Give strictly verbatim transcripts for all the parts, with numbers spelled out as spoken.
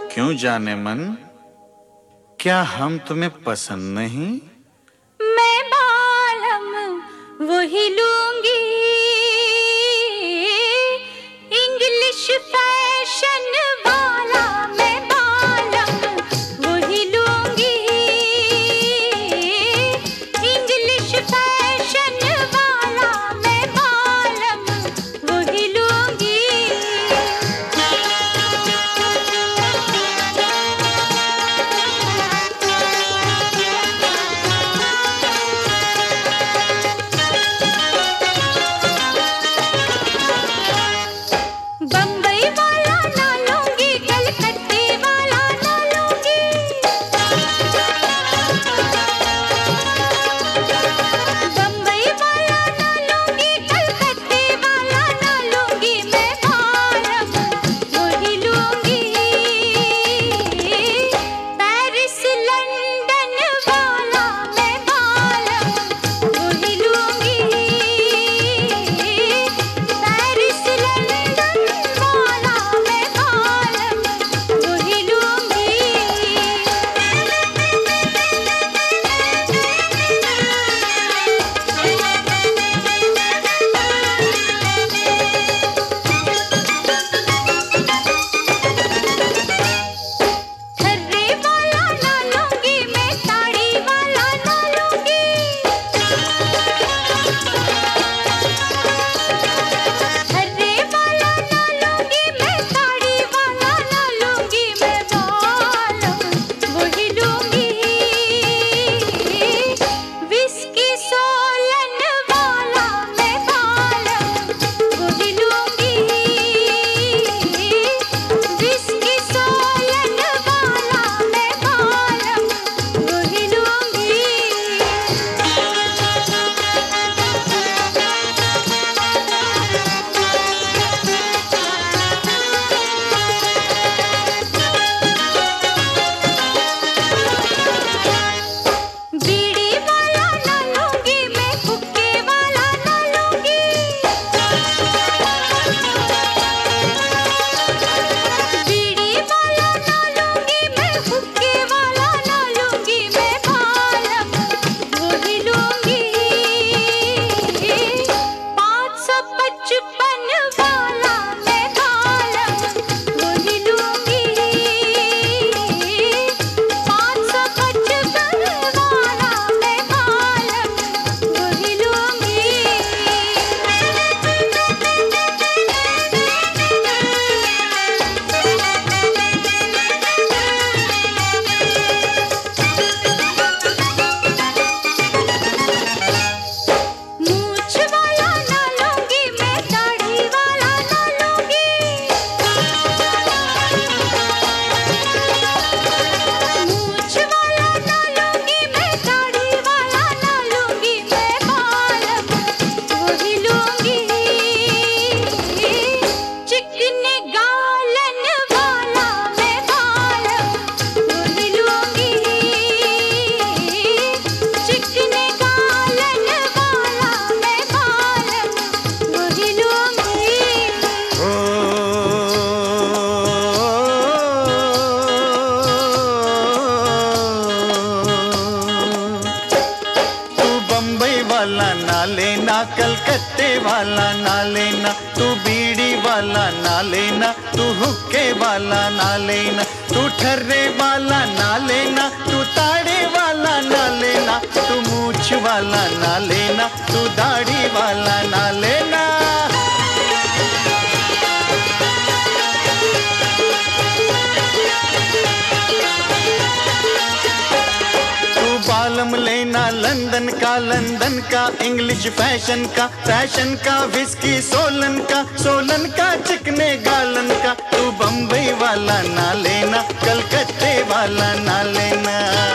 क्यों जाने मन, क्या हम तुम्हें पसंद नहीं? मैं बालम वही लूंगी, इंग्लिश फैशन वाला। मैं बालम वही लूंगी, इंग्लिश फैशन वाला। मैं बालम वही लूंगी। बम्बई वाला ना लूंगी, कलकत्ते वाला ना लूंगी। बम्बई वाला ना लूंगी, कलकत्ते वाला ना लूंगी। मैं बालम वही लूंगी, पेरिस लंदन वाला। मैं बालम वही लूंगी, पेरिस लंदन वाला। मैं बालम वही लूंगी। थर्रे वाला ना लूंगी, मैं साड़ी वाला ना लूंगी। थर्रे वाला ना लूंगी, मैं साड़ी वाला ना लूंगी। मैं बालम वही लूंगी, विस्की सोलन वाला। मैं बालम वही लूंगी, विस्की सोलन वाला। मैं बालम वही लूंगी। बीड़ी वाला ना लूंगी, मैं हुक्के वाला ना लूंगी। बीड़ी वाला ना लूंगी, मैं हुक्के वाला ना लूंगी। मैं बालम वही लूंगी, पाँच सौ पचपन वाला। मैं बालम वही लूंगी, पाँच सौ पचपन वाला। मैं बालम वही लूंगी। मूछ वाला ना लूंगी, मैं दाढ़ी वाला ना लूंगी। मूछ वाला ना लूंगी, मैं दाढ़ी वाला ना लूंगी। मैं बालम वही लूंगी, चिकने गालन वाला। मैं बालम वही लूंगी, चिकने गालन वाला। मैं बालम वही लूंगी। ओ, तू बम्बई वाला ना लेना, कलकत्ते वाला ना लेना। तू बीड़ी वाला ना लेना, तू हुक्के वाला ना लेना। तू ठर्रे वाला ना लेना, तू ताड़े वाला ना लेना। तू मूछ वाला ना लेना, तू दाढ़ी वाला ना लेना। तू बालम लेना लंदन का, लंदन का इंग्लिश फैशन का, फैशन का विस्की सोलन का, सोलन का चिकने गालन का। तू बम्बई वाला ना लेना, कलकत्ते वाला ना लेना।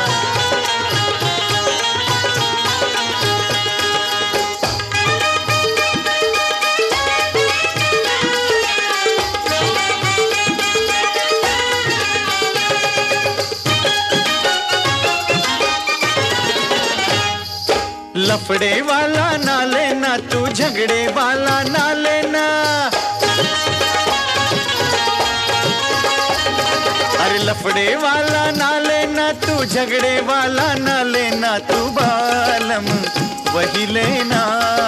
लफड़े वाला ना लेना, तू झगड़े वाला ना लेना। लफड़े वाला ना लेना तू, झगड़े वाला ना लेना तू बालम वही लेना।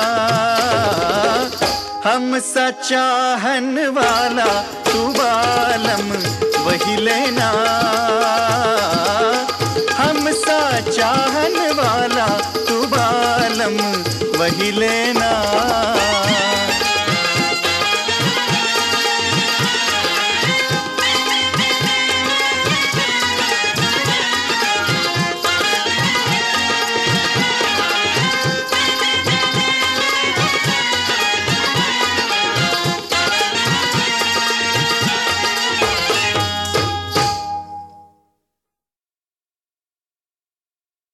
हम सा चाहन वाला तू बालम वही लेना। हम सा चाहन वाला तू बालम वही लेना।